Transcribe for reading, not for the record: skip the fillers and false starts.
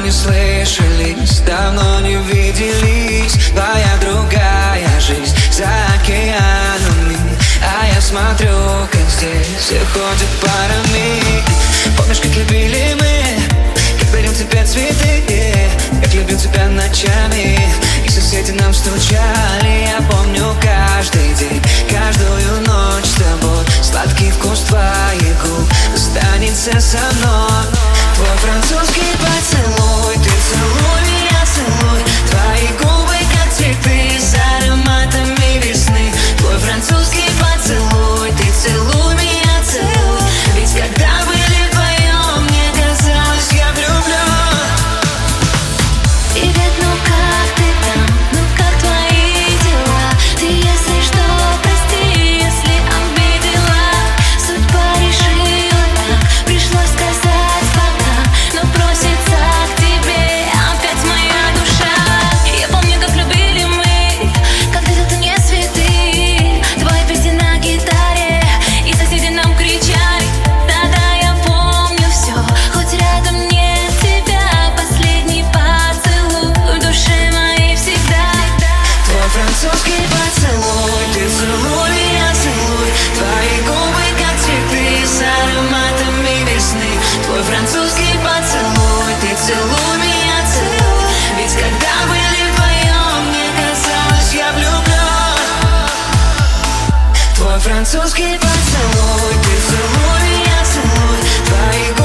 не слышались, давно не виделись. Твоя другая жизнь за океанами, а я смотрю, как здесь все ходят парами. Помнишь, как любили мы, как дарил тебе цветы, как любил тебя ночами, и соседи нам стучали. Я помню каждый день, каждую ночь с тобой. Сладкий вкус твоих губ останется со мной. Твой французский поцелуй, ты целуй меня, целуй. Твои губы, как цветы, с ароматами весны. Твой французский поцелуй, ты целуй меня, целуй. Ведь когда были вдвоем, мне казалось, я влюблен. Привет, ну как ты там? Ну как твои дела? Ты, если что, прости, если обидела. Судьба решила так, пришлось сказать пока, но просится к тебе опять моя душа. Я помню, как любили мы, как где-то не цветы. Твои песни на гитаре, и соседи нам кричали. Да-да, я помню все, хоть рядом нет тебя. Последний поцелуй в душе моей всегда. Твой французский поцелуй, ты целуй меня, целуй. Твои губы, как цветы, с ароматами весны. Твой французский поцелуй, ты целуй меня, целуй. Ведь когда были вдвоем, мне казалось, я влюблен. Твой французский поцелуй, ты целуй меня, целуй. Твои губы,